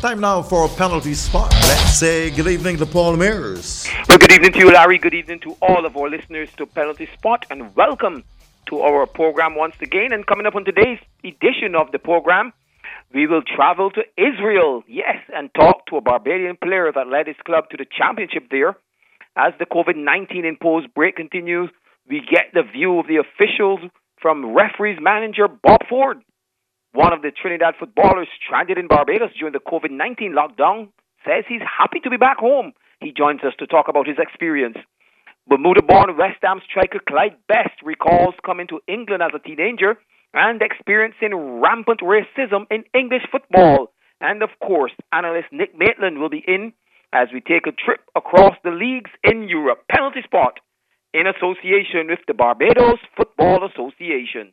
Time now for a penalty spot. Let's say good evening to Paul Mears. Well, good evening to you, Larry. Good evening to all of our listeners to Penalty Spot, and welcome to our program once again. And coming up on today's edition of the program, we will travel to Israel, yes, and talk to a Barbadian player that led his club to the championship there. As the COVID-19 imposed break continues, we get the view of the officials from referees manager Bob Ford. One of the Trinidad footballers stranded in Barbados during the COVID-19 lockdown says he's happy to be back home. He joins us to talk about his experience. Bermuda-born West Ham striker Clyde Best recalls coming to England as a teenager and experiencing rampant racism in English football. And of course, analyst Nick Maitland will be in as we take a trip across the leagues in Europe. Penalty Spot in association with the Barbados Football Association.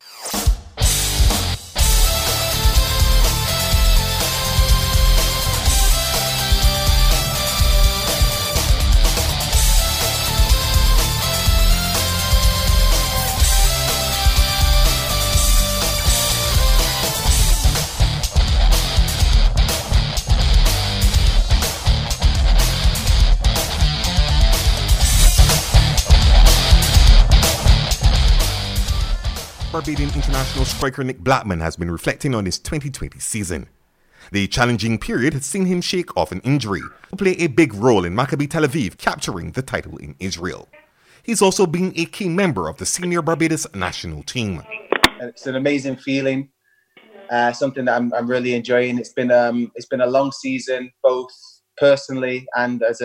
Barbadian international striker Nick Blackman has been reflecting on his 2020 season. The challenging period has seen him shake off an injury to play a big role in Maccabi Tel Aviv capturing the title in Israel. He's also been a key member of the senior Barbados national team. It's an amazing feeling, something that I'm really enjoying. It's been a long season, both personally and as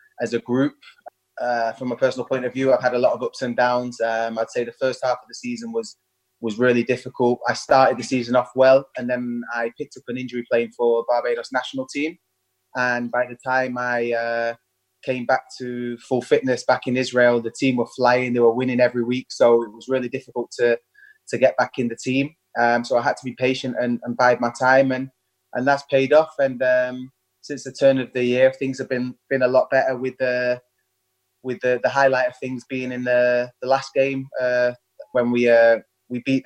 a group. From a personal point of view, I've had a lot of ups and downs. I'd say the first half of the season was really difficult. I started the season off well, and then I picked up an injury playing for Barbados national team. And by the time I came back to full fitness back in Israel, the team were flying. They were winning every week, so it was really difficult to get back in the team. So I had to be patient and bide my time, and that's paid off. And since the turn of the year, things have been a lot better with the highlight of things being in the last game when we beat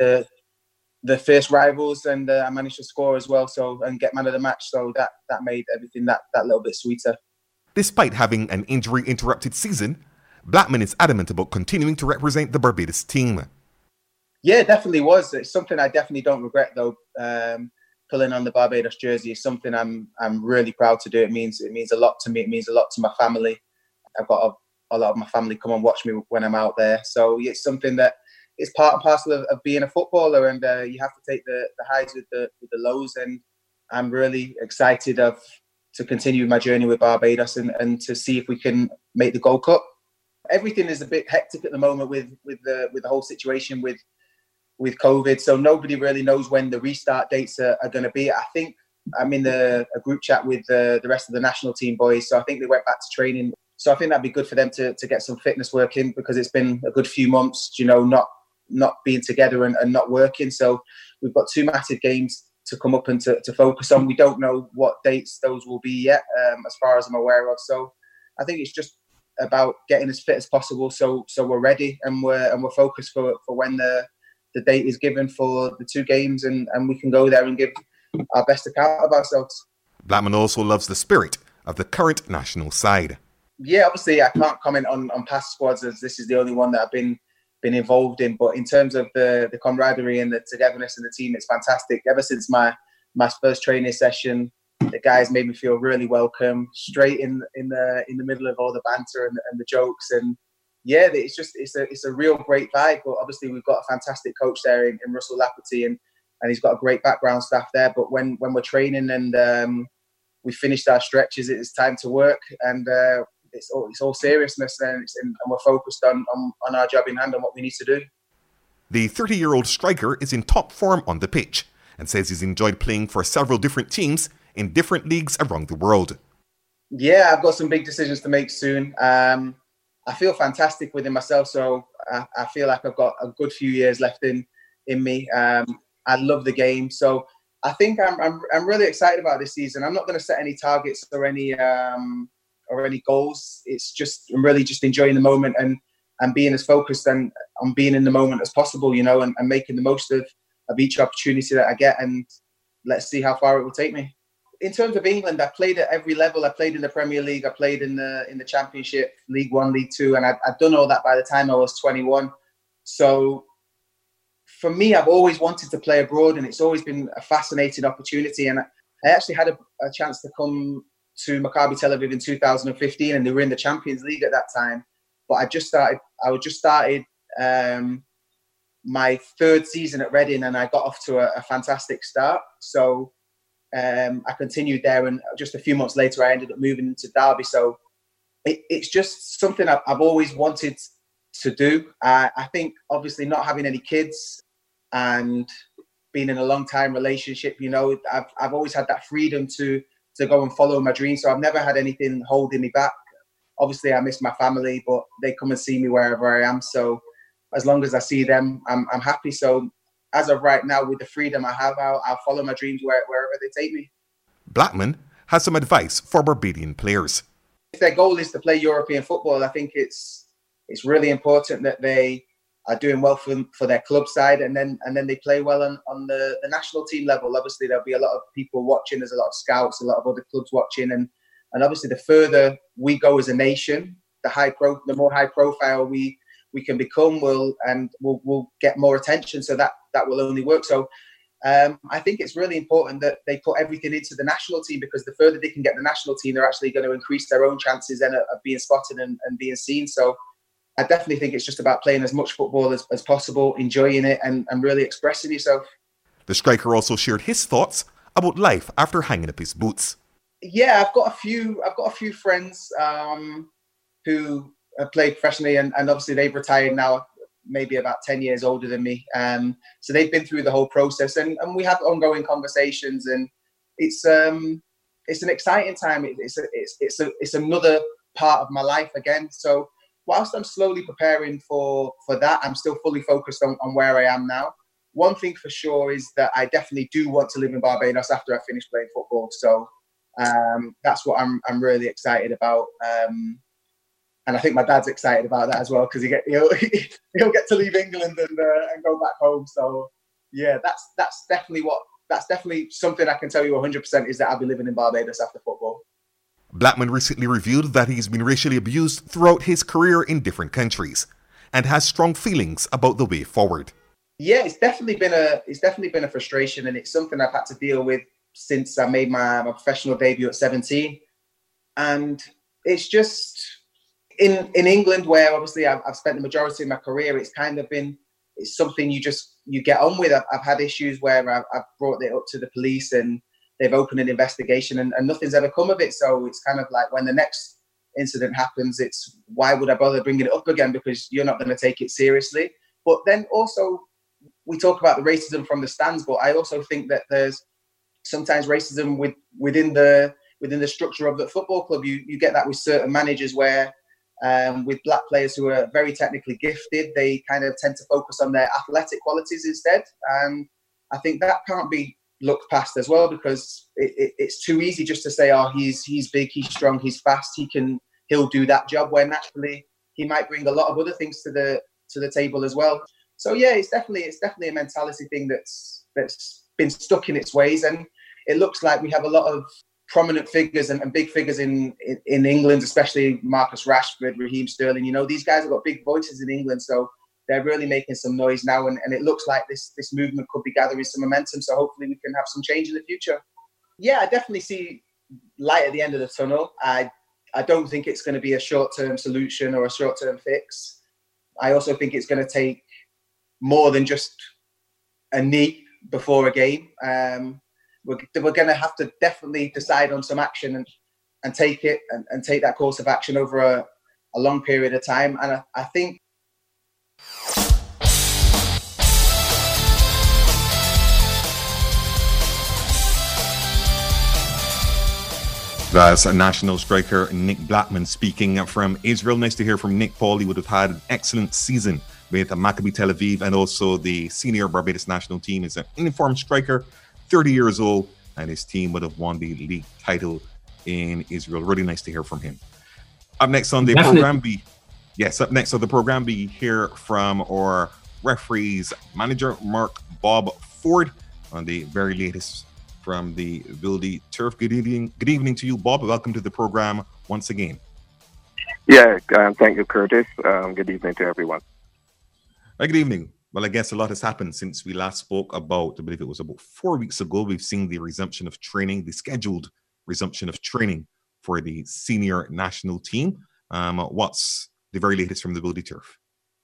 the first rivals, and I managed to score as well, and get man of the match. So that made everything that little bit sweeter. Despite having an injury-interrupted season, Blackman is adamant about continuing to represent the Barbados team. Yeah, it definitely was. It's something I definitely don't regret though. Pulling on the Barbados jersey is something I'm really proud to do. It means a lot to me. It means a lot to my family. I've got a lot of my family come and watch me when I'm out there. So it's something that is part and parcel of being a footballer, and you have to take the highs with the lows. And I'm really excited to continue my journey with Barbados and to see if we can make the Gold Cup. Everything is a bit hectic at the moment with the whole situation with COVID. So nobody really knows when the restart dates are going to be. I think I'm in a group chat with the rest of the national team boys. So I think they went back to training. So I think that'd be good for them to get some fitness work in, because it's been a good few months, not being together and not working. So we've got two massive games to come up and to focus on. We don't know what dates those will be yet, as far as I'm aware of. So I think it's just about getting as fit as possible, so we're ready and we're focused for when the date is given for the two games, and we can go there and give our best account of ourselves. Blackman also loves the spirit of the current national side. Yeah, obviously I can't comment on past squads, as this is the only one that I've been involved in. But in terms of the camaraderie and the togetherness in the team, it's fantastic. Ever since my first training session, the guys made me feel really welcome, straight in the middle of all the banter and the jokes. And yeah, it's a real great vibe. But obviously we've got a fantastic coach there in Russell Lafferty, and he's got a great background staff there. But when we're training and we finished our stretches, it's time to work, and it's all seriousness, and we're focused on our job in hand and what we need to do. The 30-year-old striker is in top form on the pitch and says he's enjoyed playing for several different teams in different leagues around the world. Yeah, I've got some big decisions to make soon. I feel fantastic within myself, so I feel like I've got a good few years left in me. I love the game, so I think I'm really excited about this season. I'm not going to set any targets or any goals. It's just I'm really just enjoying the moment and being as focused and on being in the moment as possible, and making the most of each opportunity that I get, and let's see how far it will take me. in terms of England, I played at every level. I played in the Premier League. I played in the Championship, League One, League Two, and I'd done all that by the time I was 21. So for me, I've always wanted to play abroad, and it's always been a fascinating opportunity. And I actually had a chance to come to Maccabi Tel Aviv in 2015, and they were in the Champions League at that time. But I just started my third season at Reading, and I got off to a fantastic start. So I continued there, and just a few months later, I ended up moving into Derby. So it's just something I've always wanted to do. I think obviously not having any kids and being in a long time relationship, you know, I've always had that freedom to go and follow my dreams. So I've never had anything holding me back. Obviously I miss my family, but they come and see me wherever I am. So as long as I see them, I'm happy. So as of right now, with the freedom I have, I'll follow my dreams wherever they take me. Blackman has some advice for Barbadian players. If their goal is to play European football, I think it's really important that they are doing well for their club side, and then they play well on the national team level. Obviously, there'll be a lot of people watching. There's a lot of scouts, a lot of other clubs watching, and obviously, the further we go as a nation, the more high profile we can become, we'll get more attention. So that will only work. So I think it's really important that they put everything into the national team, because the further they can get the national team, they're actually going to increase their own chances then of being spotted and being seen. So I definitely think it's just about playing as much football as possible, enjoying it, and really expressing yourself. The striker also shared his thoughts about life after hanging up his boots. Yeah, I've got a few friends who have played professionally, and obviously they've retired now, maybe about 10 years older than me. So they've been through the whole process, and we have ongoing conversations, and it's an exciting time. It's another part of my life again. So whilst I'm slowly preparing for that, I'm still fully focused on where I am now. One thing for sure is that I definitely do want to live in Barbados after I finish playing football. So that's what I'm really excited about. And I think my dad's excited about that as well, because he'll get to leave England and go back home. So yeah, that's definitely something I can tell you 100% is that I'll be living in Barbados after football. Blackman recently revealed that he's been racially abused throughout his career in different countries and has strong feelings about the way forward. Yeah, it's definitely been a frustration, and it's something I've had to deal with since I made my professional debut at 17. And it's just in England, where obviously I've spent the majority of my career, it's something you get on with. I've had issues where I've brought it up to the police and they've opened an investigation, and nothing's ever come of it. So it's kind of like when the next incident happens, it's why would I bother bringing it up again, because you're not going to take it seriously. But then also we talk about the racism from the stands, but I also think that there's sometimes racism within the structure of the football club. You get that with certain managers where with black players who are very technically gifted, they kind of tend to focus on their athletic qualities instead. And I think that can't be looked past as well, because it's too easy just to say, oh, he's big, he's strong, he's fast, he'll do that job, where naturally he might bring a lot of other things to the table as well. So yeah, it's definitely a mentality thing that's been stuck in its ways, and it looks like we have a lot of prominent figures and big figures in England, especially Marcus Rashford, Raheem Sterling. You know, these guys have got big voices in England, so they're really making some noise now, and it looks like this movement could be gathering some momentum. So hopefully we can have some change in the future. Yeah, I definitely see light at the end of the tunnel. I don't think it's going to be a short-term solution or a short-term fix. I also think it's going to take more than just a knee before a game. We're going to have to definitely decide on some action and take it and take that course of action over a long period of time. And I think That's national striker Nick Blackman speaking from Israel. Nice to hear from Nick Paul. He would have had an excellent season with Maccabi Tel Aviv and also the senior Barbados national team. He's an informed striker, 30 years old, and his team would have won the league title in Israel. Really nice to hear from him. Up next on the program, we hear from our referees manager, Mark Bob Ford, on the very latest from the Wildy Turf. Good evening to you, Bob. Welcome to the program once again. Yeah, thank you, Curtis. Good evening to everyone. Good evening. Well, I guess a lot has happened since we last spoke about, I believe it was about 4 weeks ago. We've seen the resumption of training, the scheduled resumption of training for the senior national team. What's the very latest from the Wildy Turf?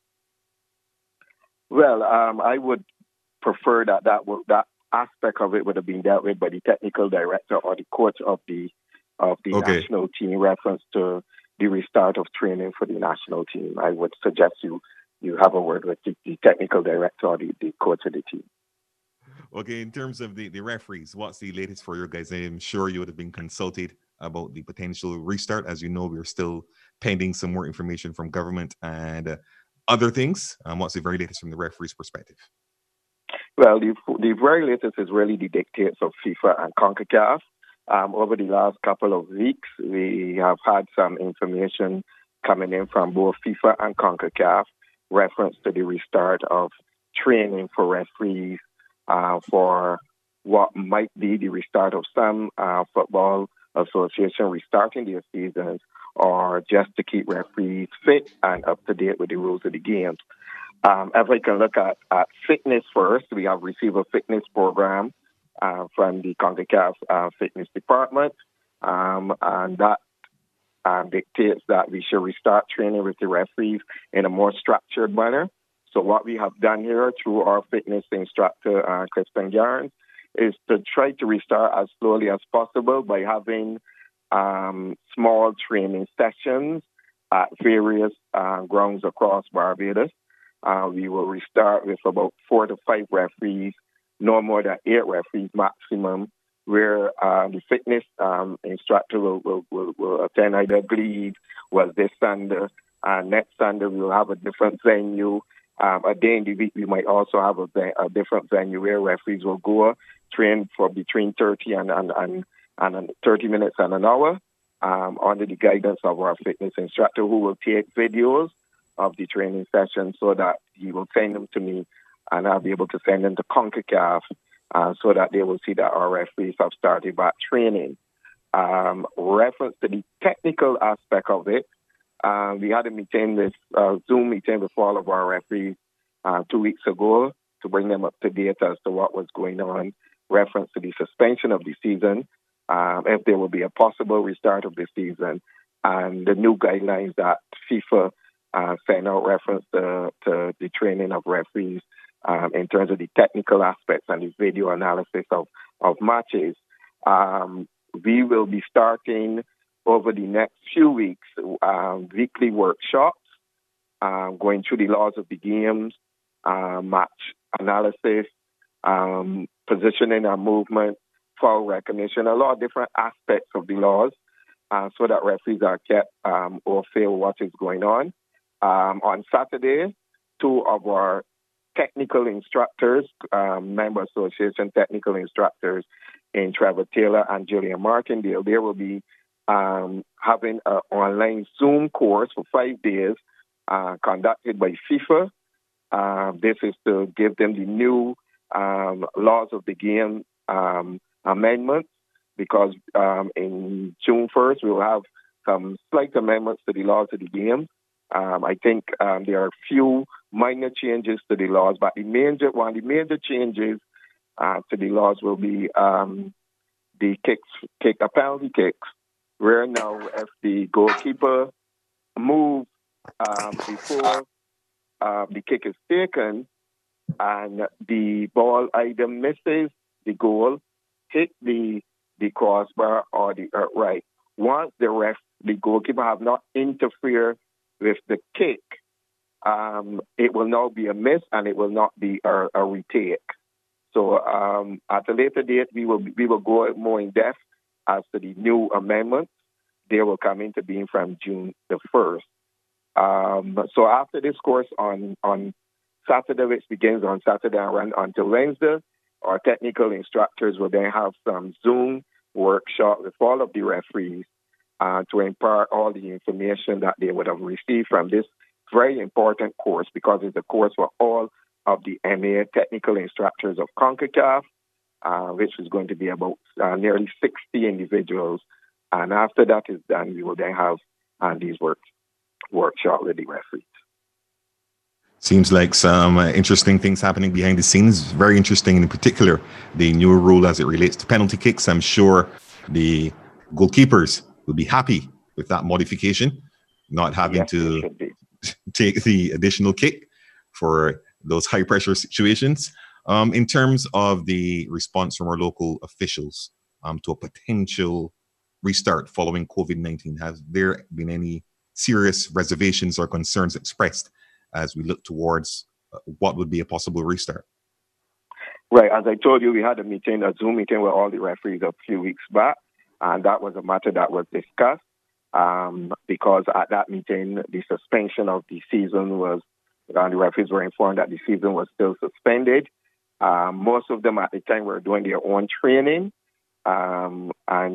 Well, I would prefer that aspect of it would have been dealt with by the technical director or the coach of the national team in reference to the restart of training for the national team. I would suggest you have a word with the technical director or the coach of the team. Okay, in terms of the referees, what's the latest for your guys? I'm sure you would have been consulted about the potential restart. As you know, we're still pending some more information from government and other things. What's the very latest from the referee's perspective? Well, the very latest is really the dictates of FIFA and CONCACAF. Over the last couple of weeks, we have had some information coming in from both FIFA and CONCACAF reference to the restart of training for referees for what might be the restart of some football association restarting their seasons, or just to keep referees fit and up to date with the rules of the games. If we can look at fitness first, we have received a fitness program from the CONCACAF fitness department, and that dictates that we should restart training with the referees in a more structured manner. So what we have done here through our fitness instructor, Kristen Garns, is to try to restart as slowly as possible by having small training sessions at various grounds across Barbados. We will restart with about 4 to 5 referees, no more than 8 referees maximum, where the fitness instructor will attend either Glebe, was this Sunday, next Sunday we will have a different venue. A day in the week we might also have a different venue where referees will go train for between 30 and 30 minutes and an hour under the guidance of our fitness instructor, who will take videos of the training session so that he will send them to me, and I'll be able to send them to CONCACAF so that they will see that our referees have started back training. Reference to the technical aspect of it, we had a Zoom meeting with all of our referees 2 weeks ago to bring them up to date as to what was going on, reference to the suspension of the season, if there will be a possible restart of the season, and the new guidelines that FIFA sent out reference to the training of referees in terms of the technical aspects and the video analysis of matches. We will be starting over the next few weeks weekly workshops, going through the laws of the games, match analysis, positioning and movement, foul recognition, a lot of different aspects of the laws, so that referees are kept or feel what is going on. On Saturday, 2 of our technical instructors, member association technical instructors in Trevor Taylor and Julian Martindale, they will be having an online Zoom course for 5 days conducted by FIFA. This is to give them the new laws of the game amendments, because in June 1st we will have some slight amendments to the laws of the game. I think there are a few minor changes to the laws, but one of the major changes to the laws will be the penalty kicks, where now if the goalkeeper moves before the kick is taken and the ball either misses the goal, hit the crossbar or the upright, once the goalkeeper have not interfered with the kick, it will now be a miss and it will not be a retake. So at a later date, we will go more in depth as to the new amendments. They will come into being from June the 1st. So after this course on Saturday, which begins on Saturday and runs until Wednesday, our technical instructors will then have some Zoom workshop with all of the referees to impart all the information that they would have received from this very important course, because it's a course for all of the MA technical instructors of CONCACAF which is going to be about nearly 60 individuals. And after that is done, we will then have these workshop with the referees. Seems like some interesting things happening behind the scenes. Very interesting, in particular, the new rule as it relates to penalty kicks. I'm sure the goalkeepers will be happy with that modification, not having to take the additional kick for those high pressure situations. In terms of the response from our local officials to a potential restart following COVID-19, has there been any serious reservations or concerns expressed as we look towards what would be a possible restart? Right. As I told you, we had a Zoom meeting with all the referees a few weeks back, and that was a matter that was discussed because at that meeting, the suspension of the season was, the referees were informed that the season was still suspended. Most of them at the time were doing their own training and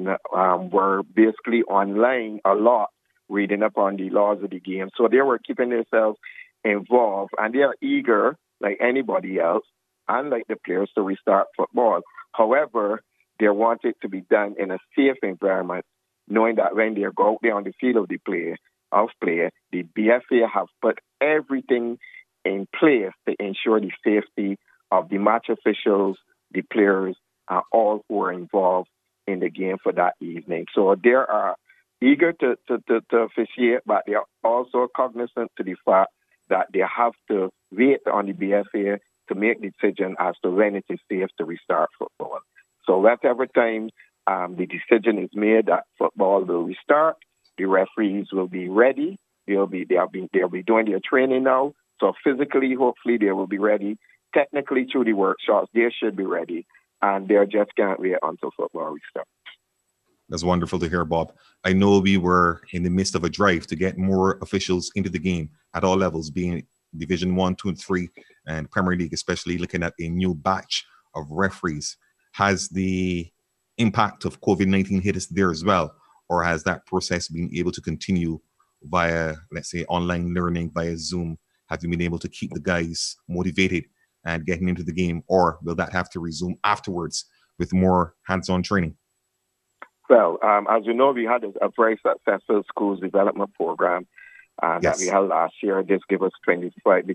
were basically online a lot, reading up on the laws of the game. So they were keeping themselves involved, and they are eager, like anybody else, and like the players, to restart football. However, they want it to be done in a safe environment, knowing that when they go out there on the field of play, the BFA have put everything in place to ensure the safety of the match officials, the players, and all who are involved in the game for that evening. So they are eager to officiate, but they are also cognizant to the fact that they have to wait on the BFA to make the decision as to when it is safe to restart football. So whatever time the decision is made that football will restart, the referees will be ready. They'll be doing their training now. So physically, hopefully, they will be ready. Technically, through the workshops, they should be ready, and they just can't wait until football restarts. That's wonderful to hear, Bob. I know we were in the midst of a drive to get more officials into the game at all levels, being Division 1, 2, and 3, and Premier League, especially looking at a new batch of referees. Has the impact of COVID-19 hit us there as well? Or has that process been able to continue via, let's say, online learning, via Zoom? Have you been able to keep the guys motivated and getting into the game? Or will that have to resume afterwards with more hands-on training? Well, as you know, we had a very successful schools development program that we held last year. This gave us 28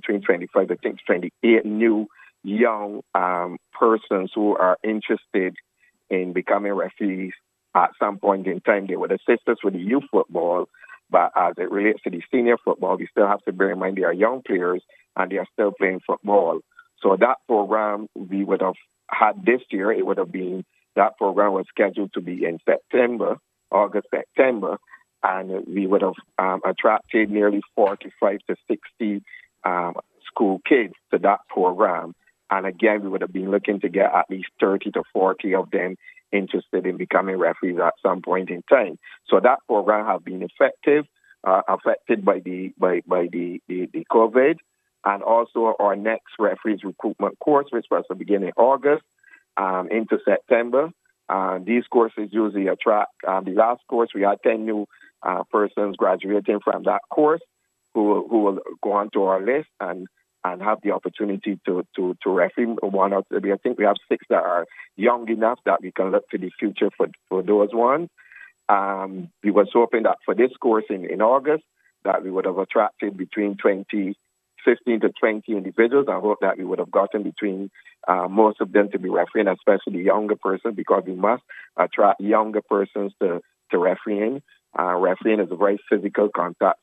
new young persons who are interested in becoming referees at some point in time. They would assist us with the youth football, but as it relates to the senior football, we still have to bear in mind they are young players and they are still playing football. So that program we would have had this year, that program was scheduled to be in August, September, and we would have attracted nearly 45 to 60 school kids to that program. And again, we would have been looking to get at least 30 to 40 of them interested in becoming referees at some point in time. So that program has been affected by the COVID, and also our next referees recruitment course, which was to begin in August into September. These courses usually attract. The last course, we had 10 new persons graduating from that course who will go onto our list and have the opportunity to referee one or two. I think we have 6 that are young enough that we can look to the future for those ones. We was hoping that for this course in August that we would have attracted between 15 to 20 individuals. I hope that we would have gotten between most of them to be refereeing, especially the younger person, because we must attract younger persons to refereeing. Refereeing is a very physical contact,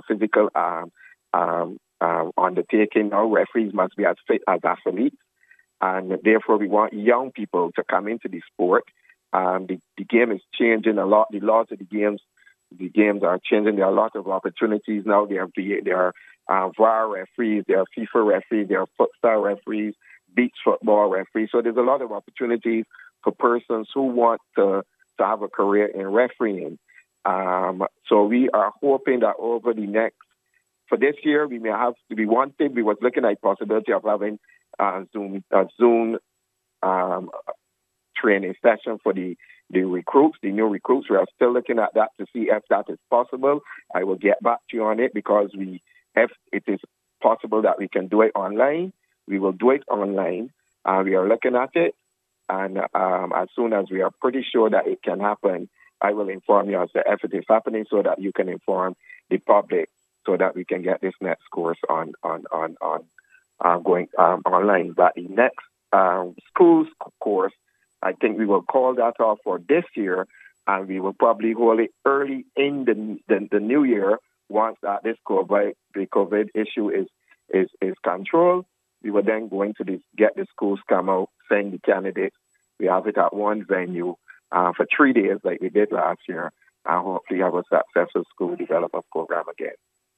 undertaking. Now referees must be as fit as athletes, and therefore we want young people to come into the sport. The game is changing a lot. The laws of the games are changing. There are a lot of opportunities now. There are VAR referees, there are FIFA referees, there are futsal referees, beach football referees. So there's a lot of opportunities for persons who want to have a career in refereeing. So we are hoping that over the next, for this year, we was looking at the possibility of having Zoom training session for the recruits, the new recruits. We are still looking at that to see if that is possible. I will get back to you on it, because if it is possible that we can do it online, we will do it online. We are looking at it. And as soon as we are pretty sure that it can happen, I will inform you as to if it is happening so that you can inform the public so that we can get this next course on going online. But the next schools course, I think we will call that off for this year, and we will probably hold it early in the new year once that the COVID issue is controlled. We were then going to get the schools come out, send the candidates. We have it at one venue for 3 days like we did last year, and hopefully have a successful school development program again.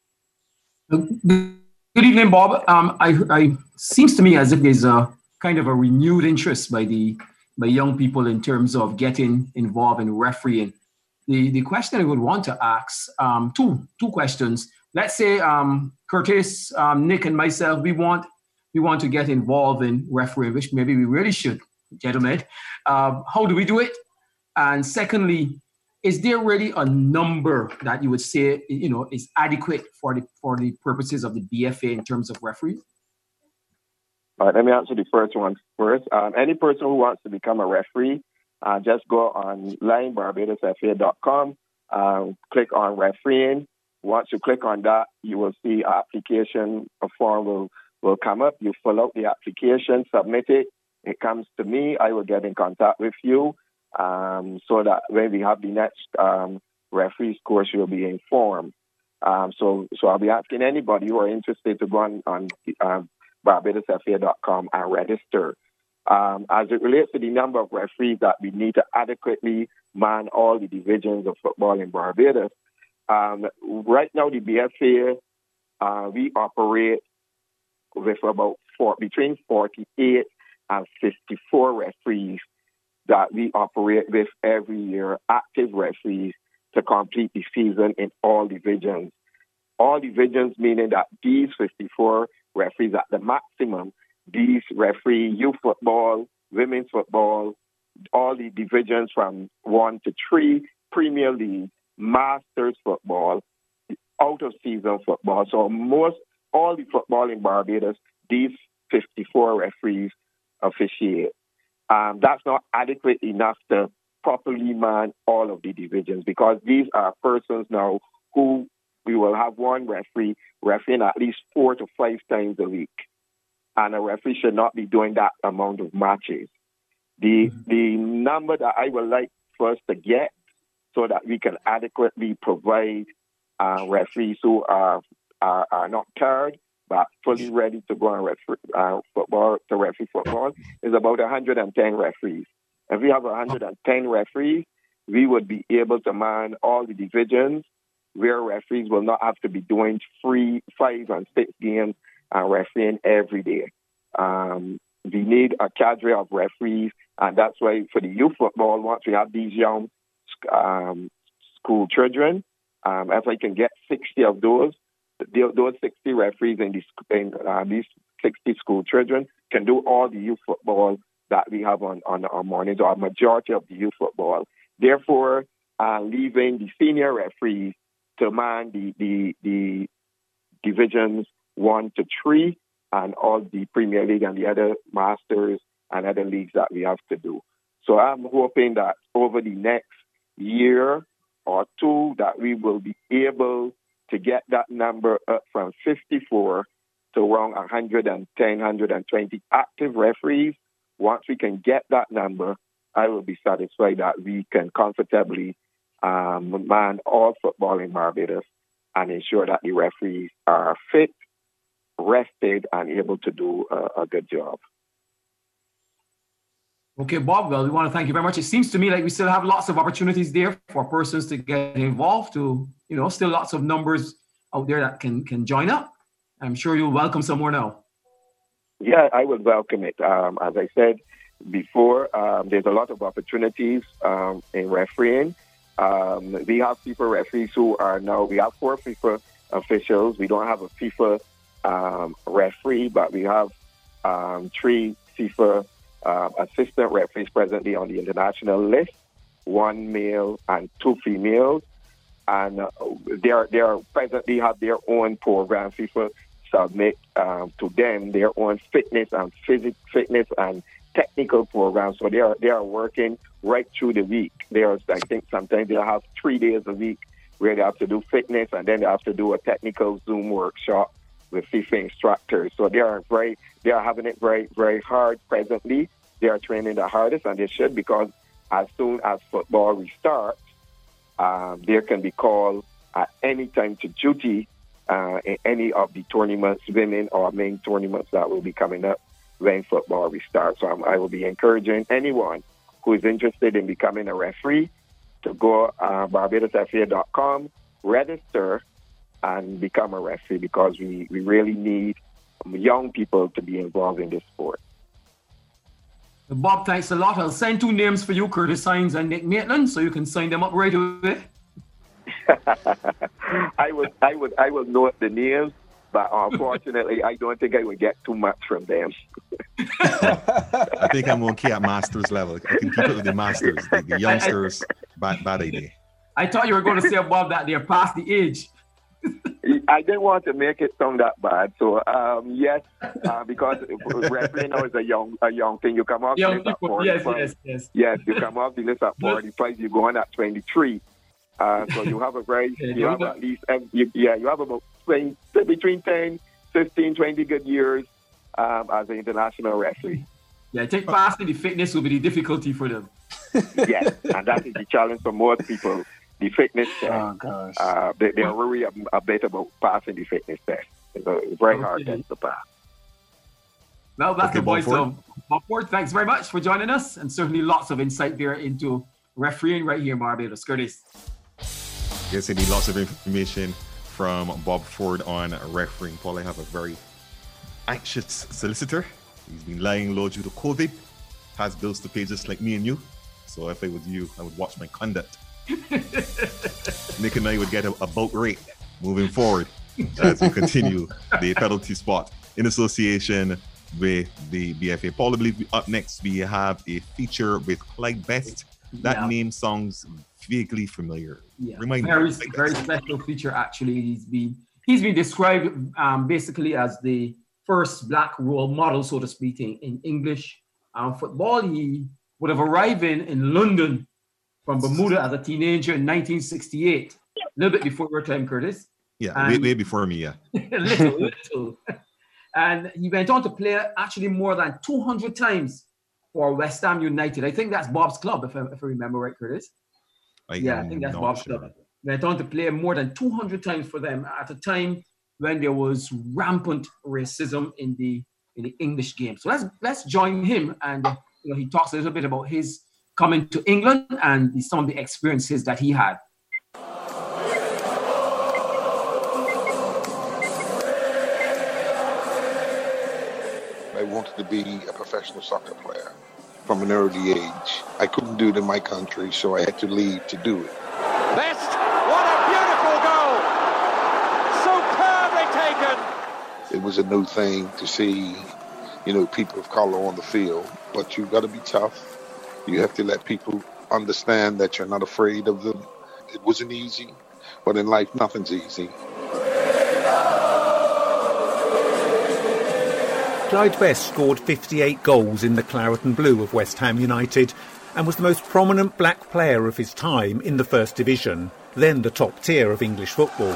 Good evening, Bob. I seems to me as if there's a kind of a renewed interest by young people in terms of getting involved in refereeing. The question I would want to ask, two questions. Let's say Curtis, Nick, and myself, we want to get involved in refereeing, which maybe we really should, gentlemen. How do we do it? And secondly, is there really a number that you would say, is adequate for the purposes of the BFA in terms of referees? All right, let me answer the first one first. Any person who wants to become a referee, just go online, BarbadosFA.com, click on refereeing. Once you click on that, you will see an application, a form will come up. You fill out the application, submit it. It comes to me. I will get in contact with you so that when we have the next referees course, you'll be informed. So I'll be asking anybody who are interested to go on BarbadosFA.com and register. As it relates to the number of referees that we need to adequately man all the divisions of football in Barbados, right now the BFA, we operate with about between 48 and 54 referees that we operate with every year, active referees to complete the season in all divisions. All divisions meaning that these 54 referees at the maximum, these referee youth football, women's football, all the divisions from 1 to 3, Premier League, Masters football, out of season football. So all the football in Barbados, these 54 referees officiate. That's not adequate enough to properly man all of the divisions because these are persons now who we will have one referee refereeing at least 4 to 5 times a week. And a referee should not be doing that amount of matches. The number that I would like for us to get so that we can adequately provide referees who are not tired but fully ready to go and referee football is about 110 referees. If we have 110 referees, we would be able to man all the divisions where referees will not have to be doing 3, 5, and 6 games and refereeing every day. We need a cadre of referees, and that's why for the youth football, once we have these young school children, if I can get 60 of those 60 referees in these 60 school children can do all the youth football that we have on our mornings, or a majority of the youth football. Therefore, leaving the senior referees to man the divisions 1 to 3 and all the Premier League and the other Masters and other leagues that we have to do. So I'm hoping that over the next year or two that we will be able to get that number up from 54 to around 110, 120 active referees. Once we can get that number, I will be satisfied that we can comfortably man all football in Barbados and ensure that the referees are fit, rested, and able to do a good job. Okay, Bob, well, we want to thank you very much. It seems to me like we still have lots of opportunities there for persons to get involved, still lots of numbers out there that can join up. I'm sure you'll welcome some more now. Yeah, I would welcome it. As I said before, there's a lot of opportunities in refereeing. We have FIFA referees who are now, we have 4 FIFA officials. We don't have a FIFA referee, but we have 3 FIFA assistant referees presently on the international list, 1 male and 2 females. And they are presently have their own program. FIFA submit to them their own fitness and technical program. So they are working right through the week. I think sometimes they'll have 3 days a week where they have to do fitness, and then they have to do a technical Zoom workshop with FIFA instructors. So they are having it very, very hard presently. They are training the hardest, and they should, because as soon as football restarts, there can be called at any time to duty in any of the tournaments, women or main tournaments that will be coming up when football restarts. So I will be encouraging anyone who is interested in becoming a referee to go BarbadosFA.com, register, and become a referee, because we really need young people to be involved in this sport. Bob, thanks a lot. I'll send 2 names for you, Curtis Hines and Nick Maitland, so you can sign them up right away. I will note the names, but unfortunately, I don't think I would get too much from them. I think I'm okay at masters level. I can keep it with the masters. The youngsters, bad idea. I thought you were going to say, Bob, that they're past the age. I didn't want to make it sound that bad. So yes, because refereeing now is a young thing. You come off the list at 45. Yes, you come off the list at 45. You go on at 23. So you have you have about 20, between 10, 15, 20 good years as an international referee. Yeah, I think passing the fitness will be the difficulty for them. Yes, and that is the challenge for most people. The fitness test. Oh, gosh. They worry a bit about passing the fitness test. It's a very hard test to pass. Well, that's the voice of Bob Ford. Thanks very much for joining us, and certainly lots of insight there into refereeing right here in Barbados. Curtis. Yes, indeed, lots of information from Bob Ford on refereeing. Paul, I have a very anxious solicitor. He's been lying low due to COVID, has bills to pay just like me and you. So if I was you, I would watch my conduct. Nick and I would get a bulk rate moving forward as we continue the penalty spot in association with the BFA. Paul, I believe up next we have a feature with Clyde Best. That name sounds vaguely familiar. Yeah, very special feature actually. He's been described basically as the first black role model, so to speak, in English football. He would have arrived in London from Bermuda as a teenager in 1968, a little bit before your time, Curtis. Yeah, way before me, yeah. little. And he went on to play actually more than 200 times for West Ham United. I think that's Bob's club, if I remember right, Curtis. I think that's Bob's club. Went on to play more than 200 times for them at a time when there was rampant racism in the English game. So let's join him, and he talks a little bit about his coming to England and some of the experiences that he had. I wanted to be a professional soccer player from an early age. I couldn't do it in my country, so I had to leave to do it. Best, what a beautiful goal! Superbly taken! It was a new thing to see, people of color on the field, but you've got to be tough. You have to let people understand that you're not afraid of them. It wasn't easy, but in life, nothing's easy. Clyde Best scored 58 goals in the Claret and Blue of West Ham United and was the most prominent black player of his time in the First Division, then the top tier of English football.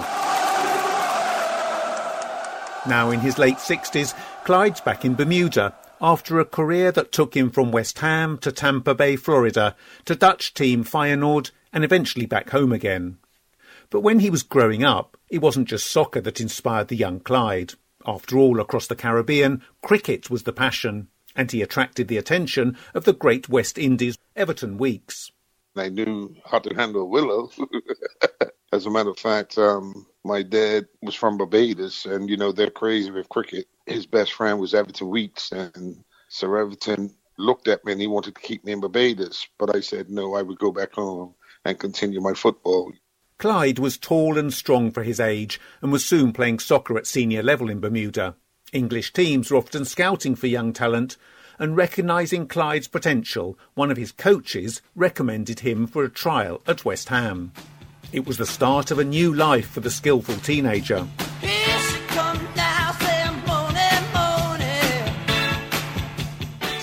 Now in his late 60s, Clyde's back in Bermuda after a career that took him from West Ham to Tampa Bay, Florida, to Dutch team Feyenoord and eventually back home again. But when he was growing up, it wasn't just soccer that inspired the young Clyde. After all, across the Caribbean, cricket was the passion, and he attracted the attention of the great West Indies Everton Weekes. I knew how to handle Willow. As a matter of fact, my dad was from Barbados, and, they're crazy with cricket. His best friend was Everton Weekes, and Sir Everton looked at me and he wanted to keep me in Barbados. But I said, no, I would go back home and continue my football. Clyde was tall and strong for his age and was soon playing soccer at senior level in Bermuda. English teams were often scouting for young talent, and recognising Clyde's potential, one of his coaches recommended him for a trial at West Ham. It was the start of a new life for the skillful teenager.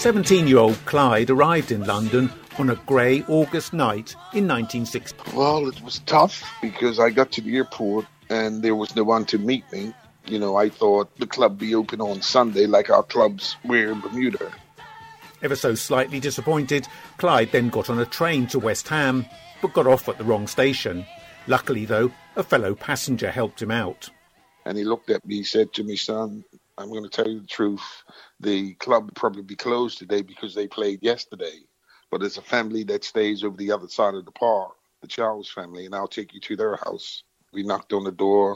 17-year-old Clyde arrived in London on a grey August night in 1960. Well, it was tough because I got to the airport and there was no one to meet me. You know, I thought the club be open on Sunday like our clubs were in Bermuda. Ever so slightly disappointed, Clyde then got on a train to West Ham, but got off at the wrong station. Luckily, though, a fellow passenger helped him out. And he looked at me, he said to me, son, I'm going to tell you the truth. The club will probably be closed today because they played yesterday. But there's a family that stays over the other side of the park, the Charles family, and I'll take you to their house. We knocked on the door.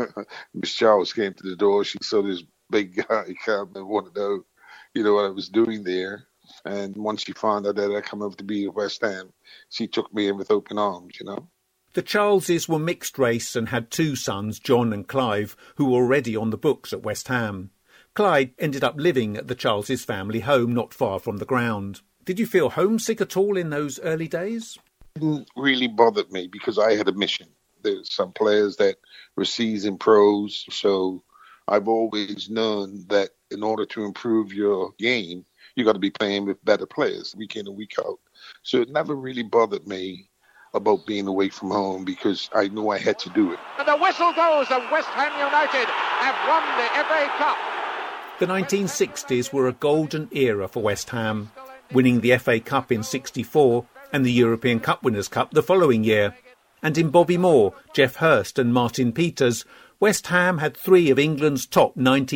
Miss Charles came to the door. She saw this big guy come and wanted to know, you know, what I was doing there. And once she found out that I come over to be at West Ham, she took me in with open arms, you know. The Charleses were mixed race and had two sons, John and Clive, who were already on the books at West Ham. Clyde ended up living at the Charleses' family home not far from the ground. Did you feel homesick at all in those early days? It didn't really bother me because I had a mission. There's some players that were seasoned pros, so I've always known that in order to improve your game, you got to be playing with better players week in and week out. So it never really bothered me about being away from home because I knew I had to do it. And the whistle goes, and West Ham United have won the FA Cup. The 1960s were a golden era for West Ham, winning the FA Cup in '64 and the European Cup Winners' Cup the following year. And in Bobby Moore, Geoff Hurst and Martin Peters, West Ham had three of England's top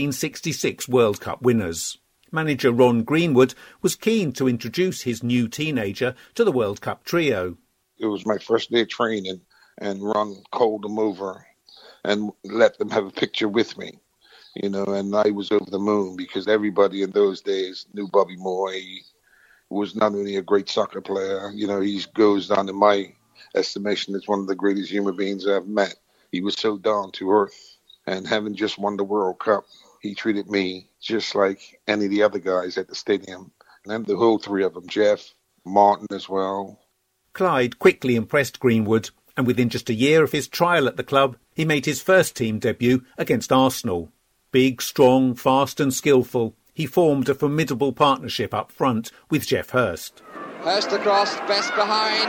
1966 World Cup winners. Manager Ron Greenwood was keen to introduce his new teenager to the World Cup trio. It was my first day of training, and Ron called them over and let them have a picture with me, you know, and I was over the moon because everybody in those days knew Bobby Moore. He was not only a great soccer player, you know, he goes down in my estimation as one of the greatest human beings I've met. He was so down to earth, and having just won the World Cup, he treated me just like any of the other guys at the stadium. And the whole three of them, Jeff, Martin as well. Clyde quickly impressed Greenwood, and within just a year of his trial at the club, he made his first team debut against Arsenal. Big, strong, fast and skillful, he formed a formidable partnership up front with Geoff Hurst. Hurst across, Best behind.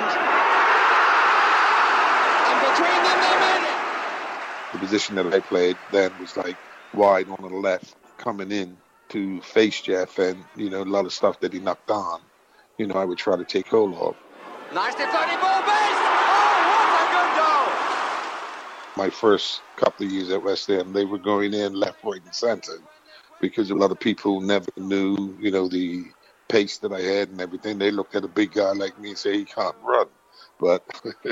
And between them they made it. The position that I played then was like wide on the left, coming in to face Jeff, and, you know, a lot of stuff that he knocked on, you know, I would try to take hold of. Nicely floating ball base. Oh, what a good goal. My first couple of years at West Ham, they were going in left, right and centre because a lot of people never knew, you know, the pace that I had and everything. They looked at a big guy like me and say he can't run. But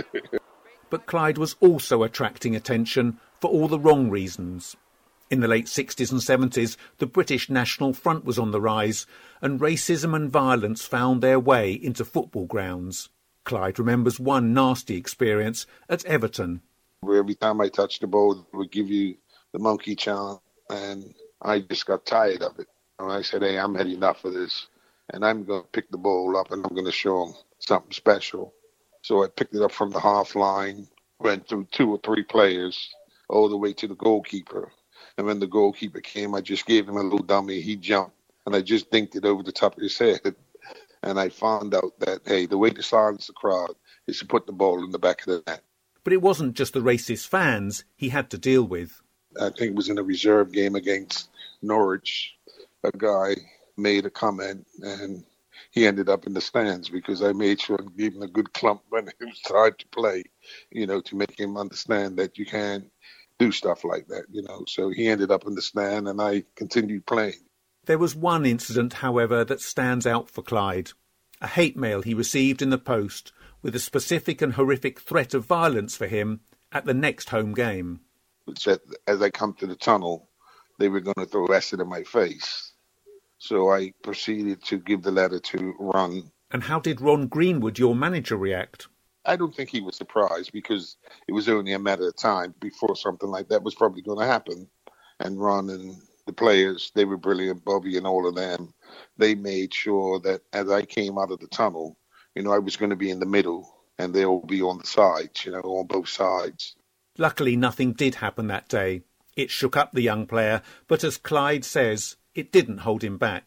Clyde was also attracting attention for all the wrong reasons. In the late 60s and 70s, the British National Front was on the rise, and racism and violence found their way into football grounds. Clyde remembers one nasty experience at Everton. Every time I touched the ball, they would give you the monkey chant, and I just got tired of it. And I said, hey, I'm had enough of this, and I'm going to pick the ball up and I'm going to show them something special. So I picked it up from the half line, went through 2 or 3 players, all the way to the goalkeeper. And when the goalkeeper came, I just gave him a little dummy. He jumped, and I just dinked it over the top of his head. And I found out that, hey, the way to silence the crowd is to put the ball in the back of the net. But it wasn't just the racist fans he had to deal with. I think it was in a reserve game against Norwich. A guy made a comment, and he ended up in the stands because I made sure I gave him a good clump when it was time to play, you know, to make him understand that you can't do stuff like that, you know. So he ended up in the stand, and I continued playing. There was one incident, however, that stands out for Clyde. A hate mail he received in the post with a specific and horrific threat of violence for him at the next home game. As I come to the tunnel, they were going to throw acid in my face. So I proceeded to give the letter to Ron. And how did Ron Greenwood, your manager, react? I don't think he was surprised because it was only a matter of time before something like that was probably going to happen. And Ron and the players, they were brilliant, Bobby and all of them. They made sure that as I came out of the tunnel, you know, I was going to be in the middle and they'll be on the sides, you know, on both sides. Luckily, nothing did happen that day. It shook up the young player, but as Clyde says, it didn't hold him back.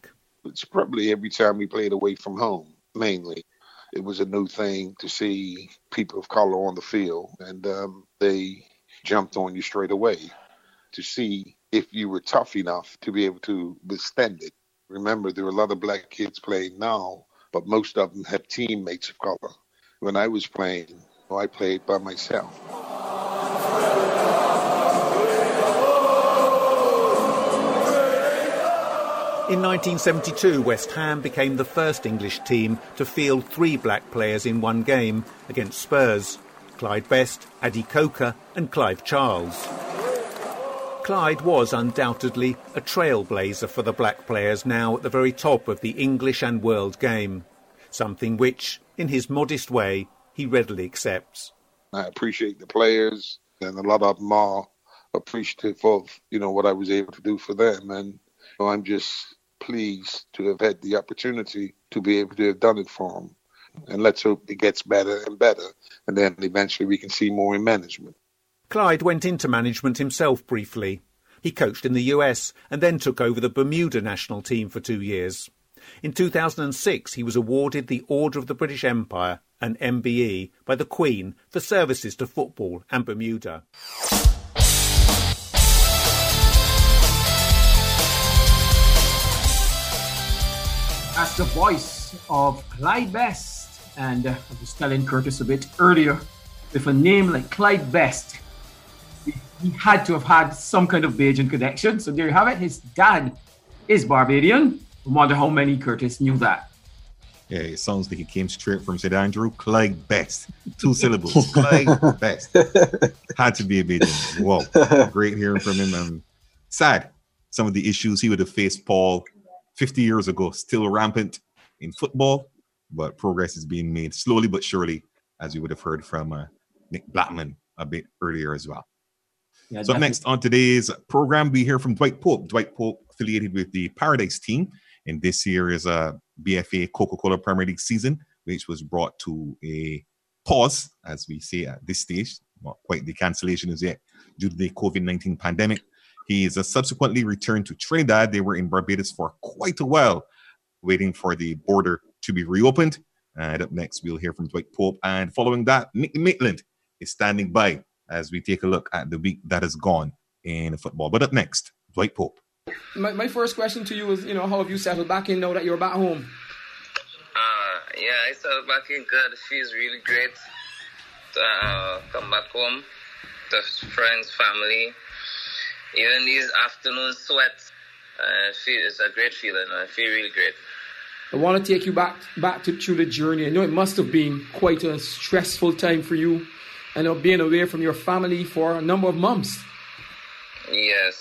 It's probably every time we played away from home, mainly. It was a new thing to see people of color on the field, and they jumped on you straight away to see if you were tough enough to be able to withstand it. Remember, there are a lot of black kids playing now, but most of them have teammates of color. When I was playing, I played by myself. In 1972, West Ham became the first English team to field 3 black players in one game against Spurs: Clyde Best, Adi Coker and Clive Charles. Clyde was undoubtedly a trailblazer for the black players now at the very top of the English and world game, something which, in his modest way, he readily accepts. I appreciate the players, and a lot of them are appreciative of, what I was able to do for them, and I'm just pleased to have had the opportunity to be able to have done it for them. And let's hope it gets better and better, and then eventually we can see more in management. Clyde went into management himself briefly. He coached in the US and then took over the Bermuda national team for 2 years. In 2006, he was awarded the Order of the British Empire, an MBE, by the Queen for services to football and Bermuda. That's the voice of Clyde Best. And I was telling Curtis a bit earlier, with a name like Clyde Best, he had to have had some kind of Bajan connection. So there you have it. His dad is Barbadian. I wonder how many, Curtis, knew that. Yeah, it sounds like it came straight from St. Andrew. Clyde Best. 2 syllables. Clyde Best. Had to be a Bajan. Wow. Great hearing from him. Sad. Some of the issues he would have faced, Paul, 50 years ago, still rampant in football, but progress is being made slowly but surely, as you would have heard from Nick Blackman a bit earlier as well. Yeah, so next on today's program, we hear from Dwight Pope. Dwight Pope affiliated with the Paradise team, and this year is a BFA Coca-Cola Premier League season, which was brought to a pause, as we say at this stage. Not quite the cancellation is yet due to the COVID-19 pandemic. He is subsequently returned to Trinidad. They were in Barbados for quite a while, waiting for the border to be reopened. And up next, we'll hear from Dwight Pope. And following that, Nick Maitland is standing by as we take a look at the week that has gone in football. But up next, Dwight Pope. My first question to you is, how have you settled back in now that you're back home? I settled back in good. It feels really great to come back home to friends, family. Even these afternoon sweats, it's a great feeling. I feel really great. I want to take you back through the journey. I know it must have been quite a stressful time for you, and being away from your family for a number of months. Yes.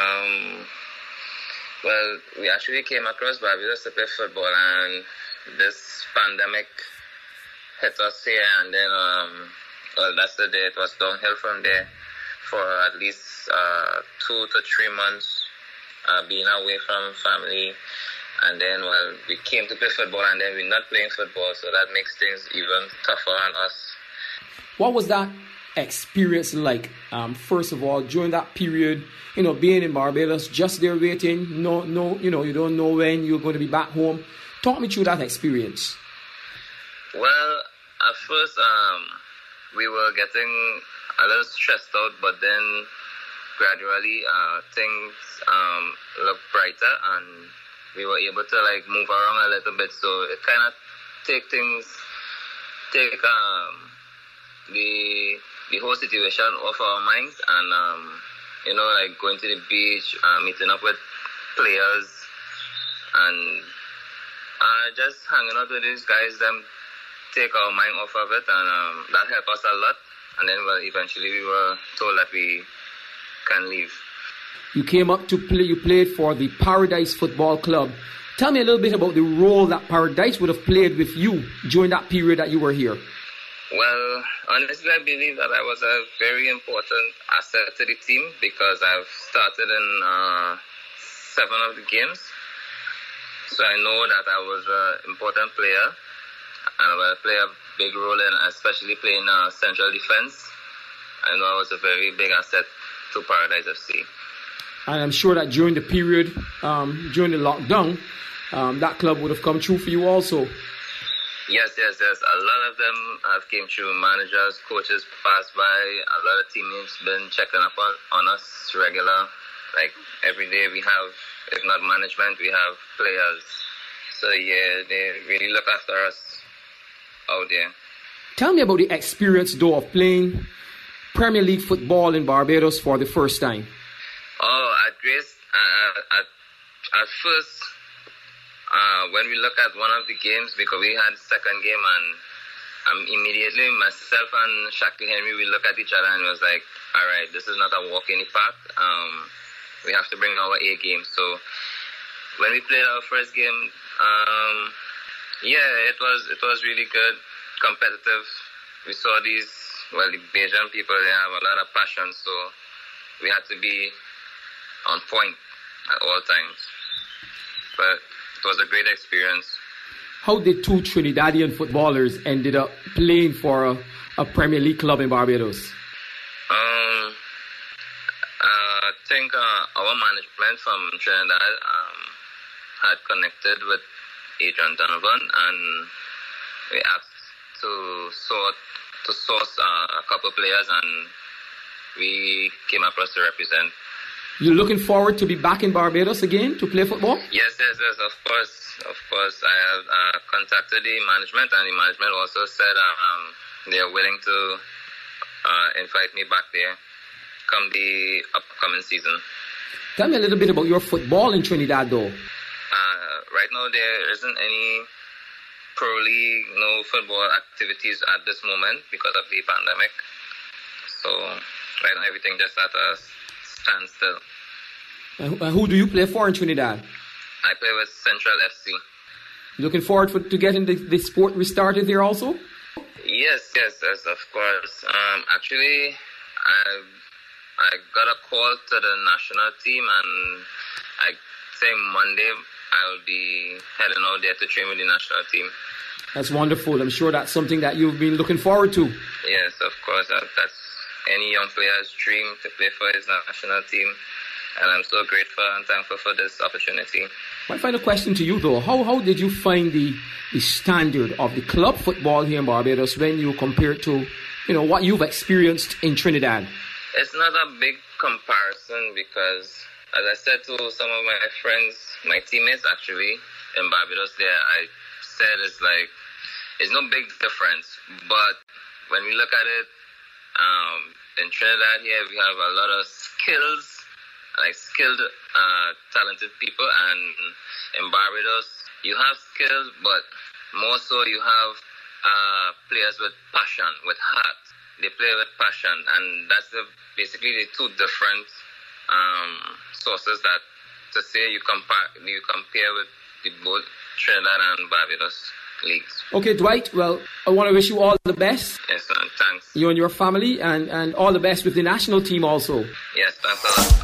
Well, we actually came across Barbados to play football, and this pandemic hit us here, and then that's the day it was downhill from there for at least 2 to 3 months, being away from family. And then, we came to play football, and then we're not playing football, so that makes things even tougher on us. What was that experience like? First of all, during that period, being in Barbados, just there waiting, you don't know when you're going to be back home. Talk me through that experience. Well, at first, we were getting a little stressed out, but then gradually things looked brighter, and we were able to move around a little bit. So it kind of take the whole situation off our minds, and going to the beach, meeting up with players, and just hanging out with these guys, them take our mind off of it, and that helped us a lot. And then eventually we were told that we can leave. You came up to play. You played for the Paradise Football Club. Tell me a little bit about the role that Paradise would have played with you during that period that you were here. Well, honestly, I believe that I was a very important asset to the team because I've started in 7 of the games. So I know that I was an important player, and I will play a big role in especially playing central defense. I know I was a very big asset to Paradise FC. And I'm sure that during the period, during the lockdown, that club would have come true for you also. Yes. A lot of them have came through. Managers, coaches passed by. A lot of teammates been checking up on us regular. Like every day we have, if not management, we have players. So yeah, they really look after us out there. Tell me about the experience, though, of playing Premier League football in Barbados for the first time. Oh, at Grace, at first, when we look at one of the games, because we had second game, and immediately myself and Shaquille Henry, we look at each other and it was like, all right, this is not a walk in the park. We have to bring our A game. So when we played our first game, it was really good, competitive. We saw the Bajan people, they have a lot of passion, so we had to be on point at all times. But it was a great experience. How did two Trinidadian footballers ended up playing for a Premier League club in Barbados? I think our management from Trinidad had connected with Adrian Donovan, and we asked to source a couple players, and we came across to represent. You're looking forward to be back in Barbados again to play football? Yes, of course. I have contacted the management, and the management also said they are willing to invite me back there come the upcoming season. Tell me a little bit about your football in Trinidad, though. Right now, there isn't any pro league, no football activities at this moment because of the pandemic. So right now, everything just at a standstill. Who do you play for in Trinidad? I play with Central FC. Looking forward to getting the sport restarted there also? Yes, of course. Actually, I got a call to the national team, and I think Monday I'll be heading out there to train with the national team. That's wonderful. I'm sure that's something that you've been looking forward to. Yes, of course. That's any young player's dream to play for his national team. And I'm so grateful and thankful for this opportunity. My final question to you, though, how did you find the standard of the club football here in Barbados when you compare it to, what you've experienced in Trinidad? It's not a big comparison because, as I said to some of my friends, my teammates actually in Barbados there, I said it's no big difference. But when we look at it, in Trinidad here, we have a lot of skilled, talented people, and in Barbados, you have skills, but more so you have players with passion, with heart. They play with passion, and that's basically the two different sources that to say you compare with the both Trinidad and Barbados leagues. Okay, Dwight, well, I want to wish you all the best. Yes, man, thanks. You and your family, and all the best with the national team also. Yes, thanks a lot.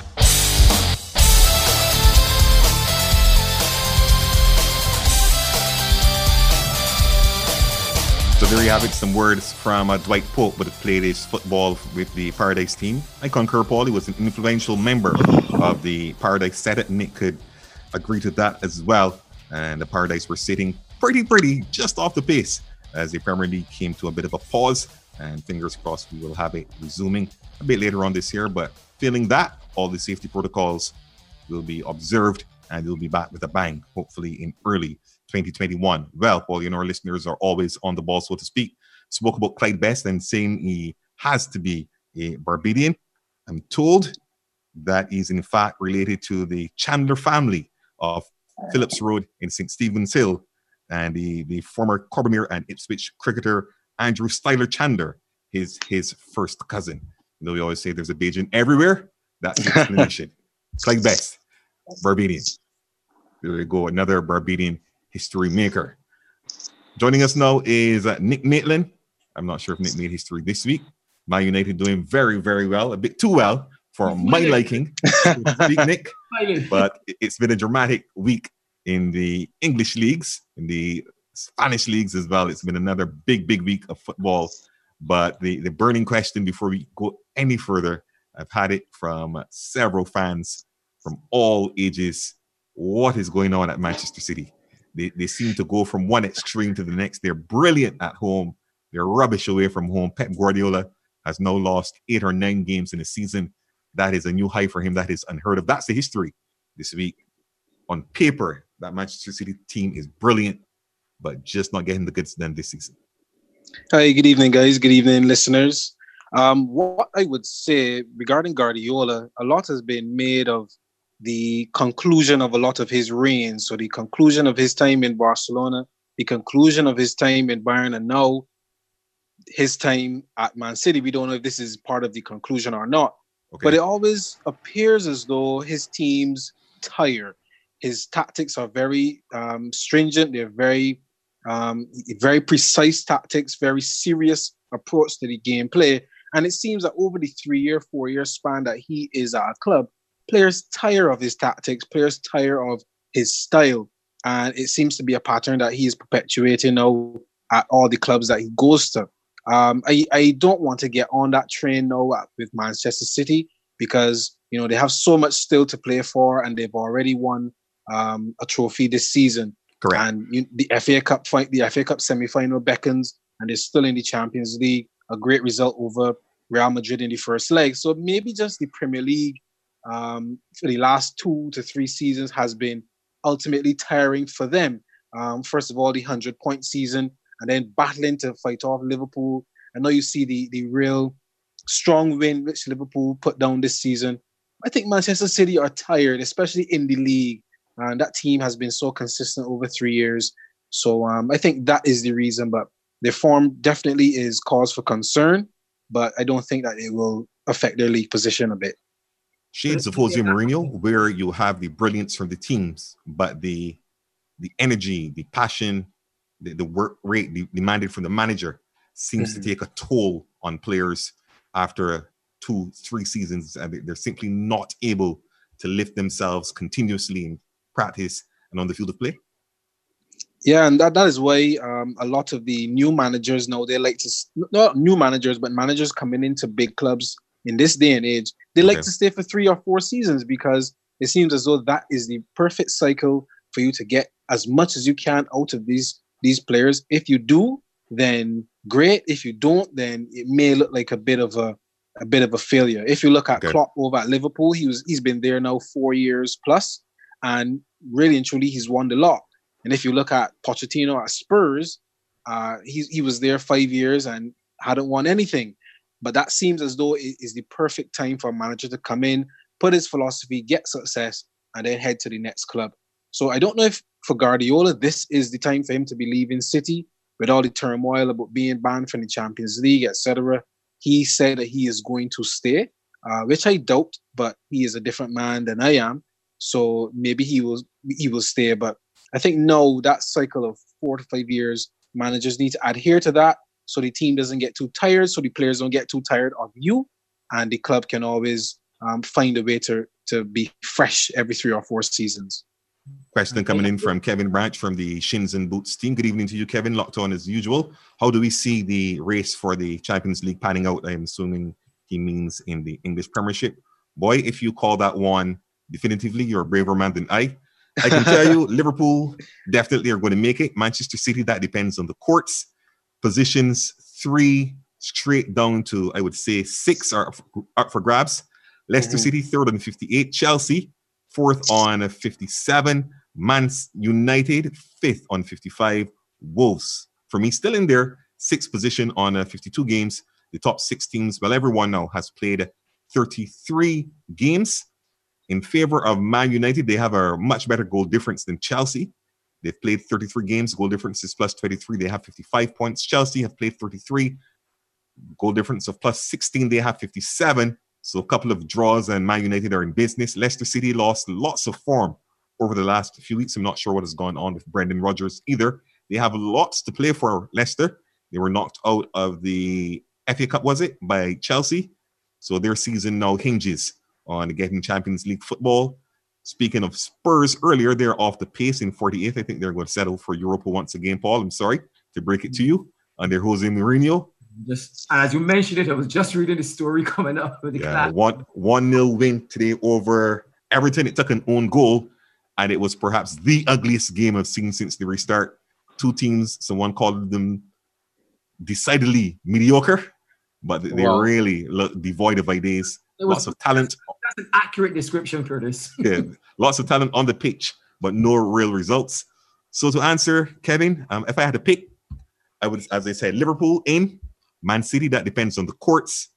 So there you have it, some words from Dwight Pope, but played his football with the Paradise team. I concur, Paul. He was an influential member of the Paradise setup. Nick could agree to that as well. And the Paradise were sitting pretty just off the pace as the Premier League came to a bit of a pause. And fingers crossed we will have it resuming a bit later on this year. But feeling that all the safety protocols will be observed and we'll be back with a bang, hopefully in early 2021. Well, Paul, our listeners are always on the ball, so to speak. Spoke about Clyde Best and saying he has to be a Barbadian. I'm told that he's in fact related to the Chandler family of Phillips Road in St. Stephen's Hill, and the former Corbomere and Ipswich cricketer Andrew Styler Chandler, his first cousin. We always say there's a Bajan everywhere. That's the explanation. Clyde Best, Barbadian. There we go, another Barbadian history maker. Joining us now is Nick Maitland. I'm not sure if Nick made history this week. Man United doing very, very well, a bit too well for my liking. Nick, but it's been a dramatic week in the English leagues, in the Spanish leagues as well. It's been another big week of football. But the burning question before we go any further, I've had it from several fans from all ages. What is going on at Manchester City? They seem to go from one extreme to the next. They're brilliant at home. They're rubbish away from home. Pep Guardiola has now lost 8 or 9 games in a season. That is a new high for him. That is unheard of. That's the history this week. On paper, that Manchester City team is brilliant, but just not getting the goods done this season. Hi, good evening, guys. Good evening, listeners. What I would say regarding Guardiola, a lot has been made of the conclusion of a lot of his reign. So the conclusion of his time in Barcelona, the conclusion of his time in Bayern, and now his time at Man City. We don't know if this is part of the conclusion or not. Okay. But it always appears as though his teams tire. His tactics are very stringent. They're very precise tactics, very serious approach to the gameplay. And it seems that over the 3-4 year span that he is at a club, players tire of his tactics, players tire of his style. And it seems to be a pattern that he is perpetuating now at all the clubs that he goes to. I don't want to get on that train now with Manchester City because, you know, they have so much still to play for and they've already won a trophy this season. Correct. And the FA Cup semi-final beckons, and they're still in the Champions League. A great result over Real Madrid in the first leg. So maybe just the Premier League for the last 2 to 3 seasons has been ultimately tiring for them. First of all, the 100-point season, and then battling to fight off Liverpool. I know you see the real strong win which Liverpool put down this season. I think Manchester City are tired, especially in the league. And that team has been so consistent over 3 years. So I think that is the reason. But their form definitely is cause for concern. But I don't think that it will affect their league position a bit. Shades of Jose Mourinho, where you have the brilliance from the teams, but the energy, the passion, the work rate demanded from the manager seems to take a toll on players after 2-3 seasons. And they're simply not able to lift themselves continuously in practice and on the field of play. Yeah, and that is why a lot of the new managers now, they like to, not new managers, but managers coming into big clubs in this day and age, they like to stay for 3 or 4 seasons because it seems as though that is the perfect cycle for you to get as much as you can out of these players. If you do, then great. If you don't, then it may look like a bit of a failure. If you look at Klopp over at Liverpool, he's been there now 4 years plus, and really and truly he's won the lot. And if you look at Pochettino at Spurs, he was there 5 years and hadn't won anything. But that seems as though it is the perfect time for a manager to come in, put his philosophy, get success, and then head to the next club. So I don't know if for Guardiola, this is the time for him to be leaving City with all the turmoil about being banned from the Champions League, etc. He said that he is going to stay, which I doubt, but he is a different man than I am. So maybe he will stay. But I think no, that cycle of 4 to 5 years, managers need to adhere to that so the team doesn't get too tired, so the players don't get too tired of you, and the club can always find a way to be fresh every 3 or 4 seasons. Question coming in from Kevin Branch from the Shins and Boots team. Good evening to you, Kevin. Locked on as usual. How do we see the race for the Champions League panning out? I'm assuming he means in the English Premiership. Boy, if you call that one definitively, you're a braver man than I. I can tell you, Liverpool definitely are going to make it. Manchester City, that depends on the courts. Positions 3 straight down to, I would say, 6 are up for grabs. Leicester City, 3rd on 58. Chelsea, 4th on 57. Man United, 5th on 55. Wolves, for me, still in there, 6th position on 52 games. The top 6 teams, well, everyone now has played 33 games. In favor of Man United, they have a much better goal difference than Chelsea. They've played 33 games, goal difference is plus 23. They have 55 points. Chelsea have played 33, goal difference of plus 16. They have 57. So a couple of draws and Man United are in business. Leicester City lost lots of form over the last few weeks. I'm not sure what has gone on with Brendan Rodgers either. They have lots to play for, Leicester. They were knocked out of the FA Cup, was it, by Chelsea? So their season now hinges on getting Champions League football. Speaking of Spurs, earlier they're off the pace in 48th. I think they're going to settle for Europa once again, Paul. I'm sorry to break it to you. Under Jose Mourinho. Just as you mentioned it, I was just reading the story coming up with the class. 1-0 win today over Everton. It took an own goal. And it was perhaps the ugliest game I've seen since the restart. Two teams, someone called them decidedly mediocre, but they really look devoid of ideas. Lots of talent. That's an accurate description, Curtis. Yeah, lots of talent on the pitch, but no real results. So to answer, Kevin, if I had to pick, I would, as I said, Liverpool in, Man City, that depends on the courts.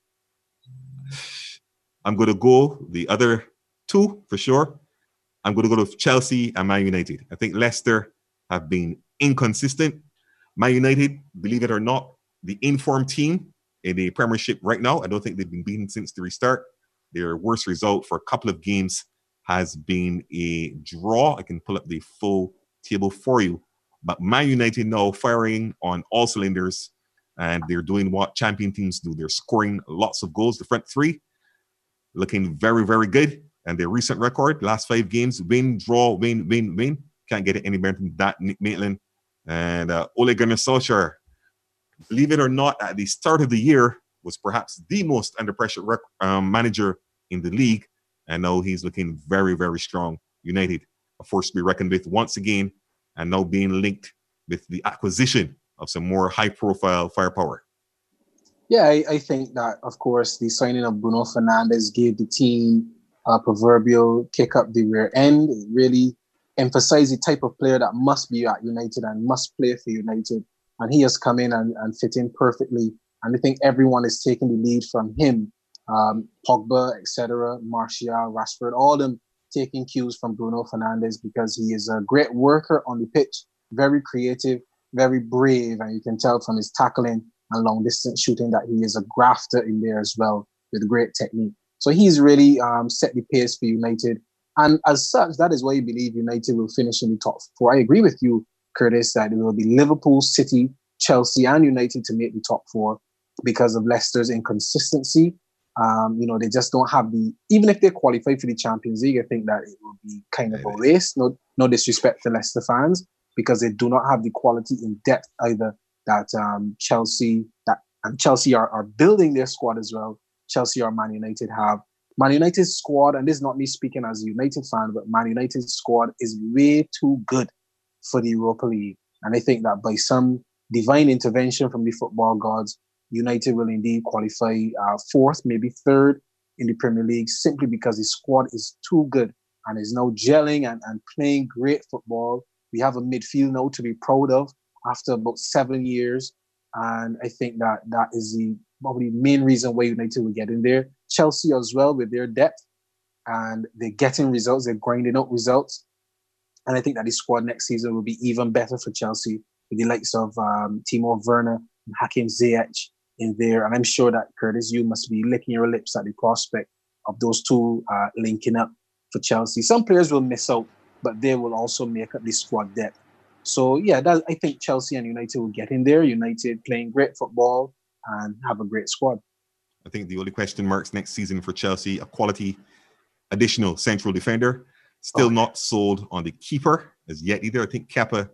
I'm going to go the other two for sure. I'm going to go to Chelsea and Man United. I think Leicester have been inconsistent. Man United, believe it or not, the informed team in the Premiership right now. I don't think they've been beaten since the restart. Their worst result for a couple of games has been a draw. I can pull up the full table for you. But Man United now firing on all cylinders, and they're doing what champion teams do. They're scoring lots of goals. The front three looking very, very good. And their recent record, last 5 games, win, draw, win, win, win. Can't get it any better than that, Nick Maitland. And Ole Gunnar Solskjaer, believe it or not, at the start of the year, was perhaps the most under pressure manager in the league. And now he's looking very, very strong. United, a force to be reckoned with once again, and now being linked with the acquisition of some more high-profile firepower. Yeah, I think that, of course, the signing of Bruno Fernandes gave the team a proverbial kick up the rear end. It really emphasized the type of player that must be at United and must play for United. And he has come in and fit in perfectly. And I think everyone is taking the lead from him. Pogba, etc., Martial, Rashford, all of them taking cues from Bruno Fernandes because he is a great worker on the pitch, very creative, very brave, and you can tell from his tackling and long-distance shooting that he is a grafter in there as well with great technique. So he's really set the pace for United. And as such, that is why I believe United will finish in the top 4. I agree with you, Curtis, that it will be Liverpool, City, Chelsea, and United to make the top 4 because of Leicester's inconsistency. They just don't have even if they qualify for the Champions League, I think that it will be kind of a race. No disrespect to Leicester fans, because they do not have the quality in depth either that Chelsea are building their squad as well. Chelsea or Man United have. Man United's squad, and this is not me speaking as a United fan, but Man United's squad is way too good for the Europa League. And I think that by some divine intervention from the football gods, United will indeed qualify 4th, maybe 3rd in the Premier League, simply because the squad is too good and is now gelling and playing great football. We have a midfield now to be proud of after about 7 years. And I think that is probably the main reason why United will get in there. Chelsea as well with their depth, and they're getting results, they're grinding out results. And I think that the squad next season will be even better for Chelsea with the likes of Timo Werner and Hakim Ziyech in there. And I'm sure that, Curtis, you must be licking your lips at the prospect of those two linking up for Chelsea. Some players will miss out, but they will also make up the squad depth. So, yeah, I think Chelsea and United will get in there. United playing great football and have a great squad. I think the only question marks next season for Chelsea, a quality additional central defender. Still not sold on the keeper as yet either. I think Kepa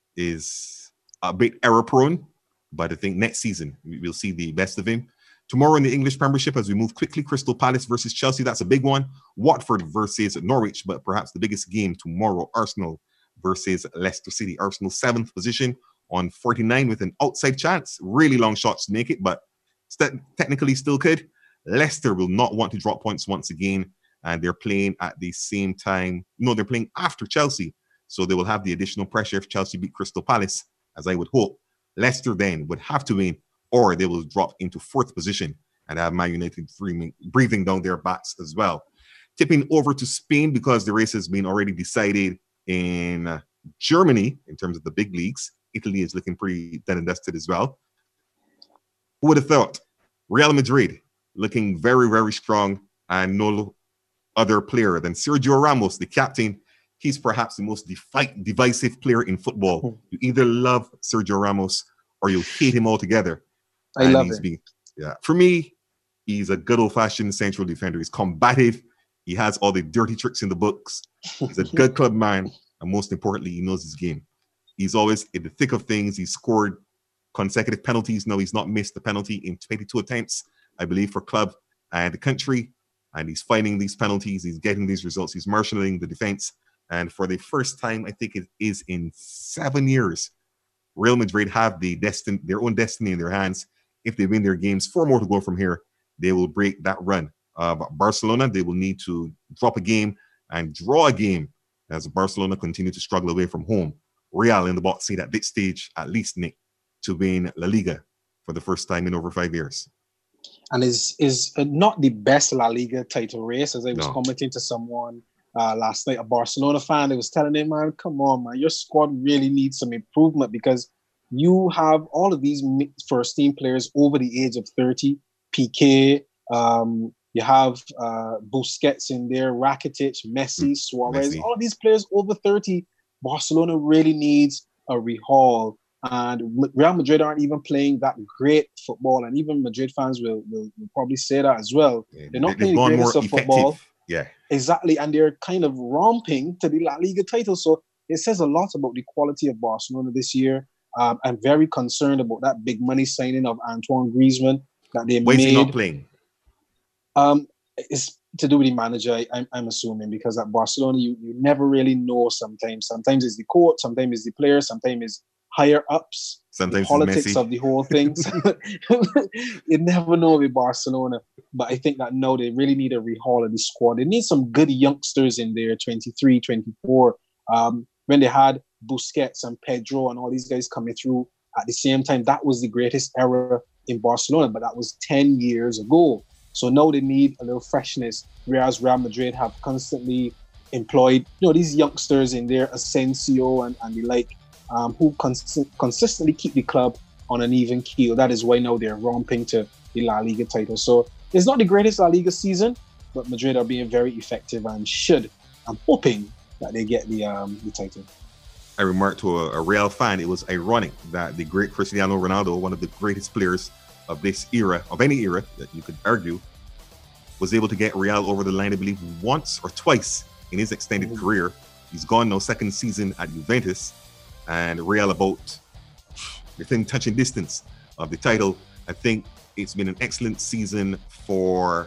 is a bit error-prone, but I think next season we'll see the best of him. Tomorrow in the English Premiership, as we move quickly, Crystal Palace versus Chelsea. That's a big one. Watford versus Norwich, but perhaps the biggest game tomorrow, Arsenal versus Leicester City. Arsenal 7th position on 49 with an outside chance. Really long shots to make it, but technically still could. Leicester will not want to drop points once again, and they're playing at the same time. No, they're playing after Chelsea, so they will have the additional pressure if Chelsea beat Crystal Palace, as I would hope. Leicester then would have to win, or they will drop into 4th position and have Man United breathing down their backs as well. Tipping over to Spain because the race has been already decided in Germany in terms of the big leagues. Italy is looking pretty done and dusted as well. Who would have thought? Real Madrid looking very, very strong, and no other player than Sergio Ramos, the captain. He's perhaps the most divisive player in football. You either love Sergio Ramos or you hate him altogether. I love it. For me, he's a good old-fashioned central defender. He's combative. He has all the dirty tricks in the books. He's a good club man, and most importantly, he knows his game. He's always in the thick of things. He's scored consecutive penalties. No, he's not missed a penalty in 22 attempts, I believe, for club and the country. And he's fighting these penalties. He's getting these results. He's marshalling the defense. And for the first time, I think it is in 7 years, Real Madrid have their own destiny in their hands. If they win their games, 4 more to go from here, they will break that run. Barcelona, they will need to drop a game and draw a game as Barcelona continue to struggle away from home. Real in the box seat at this stage, at least, Nick, to win La Liga for the first time in over 5 years. And is not the best La Liga title race, as I was commenting to someone last night, a Barcelona fan. They was telling him, man, come on, man, your squad really needs some improvement because you have all of these first-team players over the age of 30, Piqué, you have Busquets in there, Rakitic, Messi, Suarez, all of these players over 30. Barcelona really needs a rehaul. And Real Madrid aren't even playing that great football. And even Madrid fans will probably say that as well. Yeah, they're not playing the greatest of football. Yeah, exactly. And they're kind of romping to the La Liga title. So it says a lot about the quality of Barcelona this year. I'm very concerned about that big money signing of Antoine Griezmann that they made. Why is he not playing? It's to do with the manager, I'm assuming, because at Barcelona, you never really know sometimes. Sometimes it's the coach, sometimes it's the player, sometimes it's higher ups, sometimes the politics of the whole thing. You never know with Barcelona. But I think that now they really need a rehaul of the squad. They need some good youngsters in there, 23, 24. When they had Busquets and Pedro and all these guys coming through at the same time, that was the greatest era in Barcelona, but that was 10 years ago. So now they need a little freshness, whereas Real Madrid have constantly employed, these youngsters in there, Asensio and the like, who consistently keep the club on an even keel. That is why now they're romping to the La Liga title. So it's not the greatest La Liga season, but Madrid are being very effective and I'm hoping that they get the title. I remarked to a Real fan, it was ironic that the great Cristiano Ronaldo, one of the greatest players of this era, of any era that you could argue, was able to get Real over the line, I believe, once or twice in his extended career. He's gone now, second season at Juventus, and Real about within touching distance of the title. I think it's been an excellent season for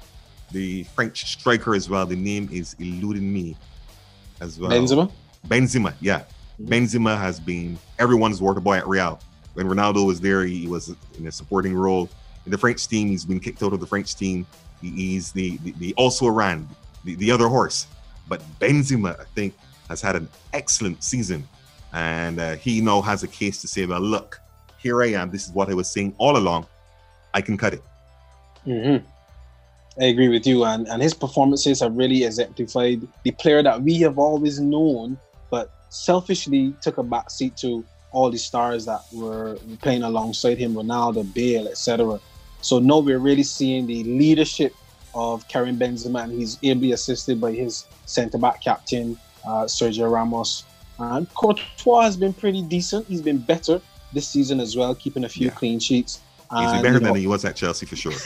the French striker as well. The name is eluding me as well. Benzema, yeah. Benzema has been everyone's water boy at Real. When Ronaldo was there, he was in a supporting role. In the French team, he's been kicked out of the French team. He's the also ran the other horse. But Benzema, I think, has had an excellent season. And he now has a case to say, well, look, here I am. This is what I was saying all along. I can cut it. Mm-hmm. I agree with you. And his performances have really exemplified the player that we have always known, but selfishly took a backseat to all the stars that were playing alongside him, Ronaldo, Bale, etc. So now we're really seeing the leadership of Karim Benzema, and he's ably assisted by his centre-back captain, Sergio Ramos. And Courtois has been pretty decent. He's been better this season as well, keeping a few clean sheets. He's been better than he was at Chelsea for sure.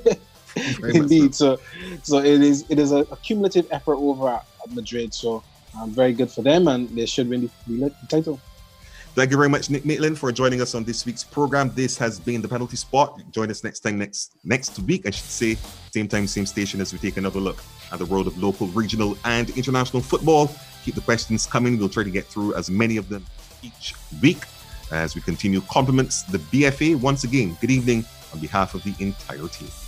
Indeed. So it is a cumulative effort over at Madrid. So very good for them, and they should win the title. Thank you very much, Nick Maitland, for joining us on this week's program. This has been The Penalty Spot. Join us next week, I should say, same time, same station, as we take another look at the world of local, regional, and international football. Keep the questions coming. We'll try to get through as many of them each week as we continue. Compliments the BFA once again. Good evening on behalf of the entire team.